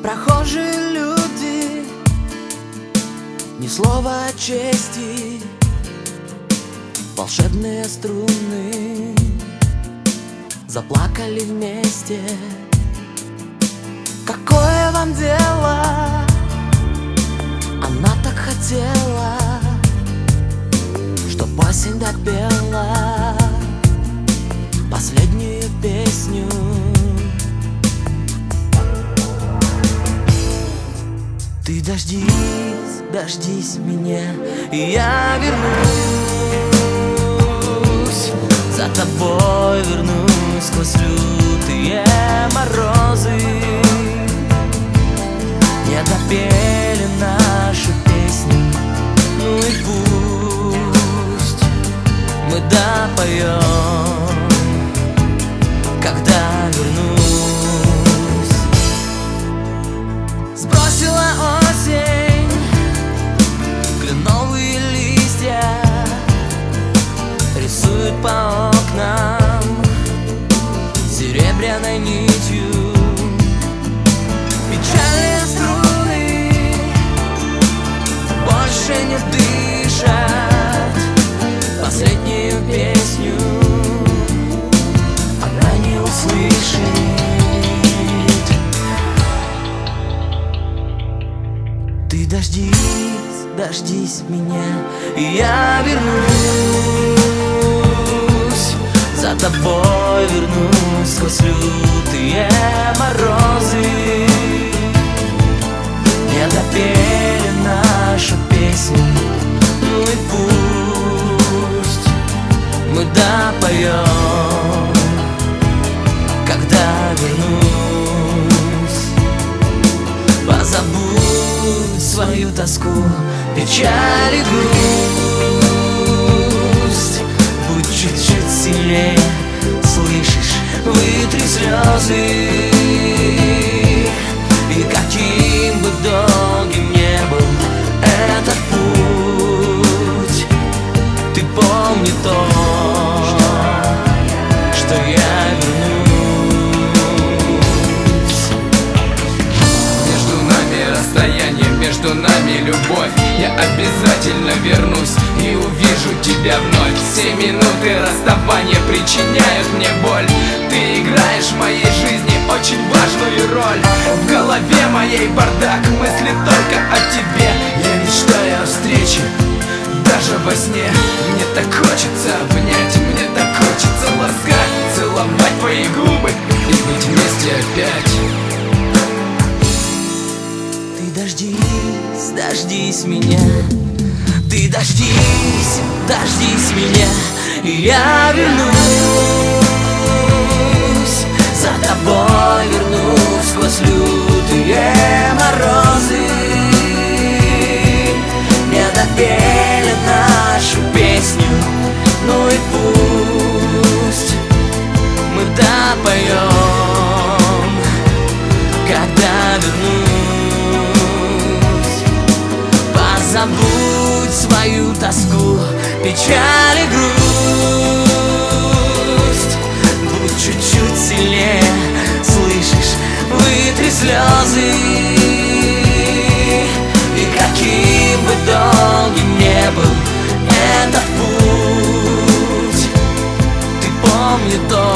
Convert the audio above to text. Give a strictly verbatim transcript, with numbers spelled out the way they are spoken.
Прохожие люди, ни слова чести, волшебные струны заплакали вместе. Какое вам дело? Она так хотела, чтоб осень допела последнюю песню. Ты дождись, дождись меня, и я вернусь. За тобой вернусь сквозь лютые морозы. Не допели нашу песню, ну и пусть мы допоем, когда вернусь. Сбросила осень кленовые листья, рисуют по окнам серебряной нитью. Печальные струны больше не дышат последнюю песню она не услышит. Ты дождись, дождись меня, и я вернусь. За тобой вернусь сквозь лютые морозы. Не допели нашу песню, ну и пусть мы допоем, когда вернусь. Позабудь свою тоску, печаль и грусть. Будь чуть-чуть сильнее, слышишь, вытри слезы. И каким бы долгим не был этот путь, ты помни то, что я вернусь. Между нами расстояние, между нами любовь. Я обязательно вернусь и увижу тебя вновь. Все минуты расставания причиняют мне боль. Ты играешь в моей жизни очень важную роль. В голове моей бардак, мысли только о тебе. Я мечтаю о встрече, даже во сне. Мне так хочется обнять, мне так хочется ласкать, целовать твои губы и быть вместе опять. Ты дождись, дождись меня. Ты дождись, дождись меня, и я вернусь. За тобой вернусь сквозь лютые морозы. Не допели нашу песню, ну и пусть мы допоем, когда вернусь. Позабудь свою тоску, печаль и грусть. Будь чуть-чуть сильнее, слышишь, вытри слезы. И каким бы долгим не был этот путь, ты помни то,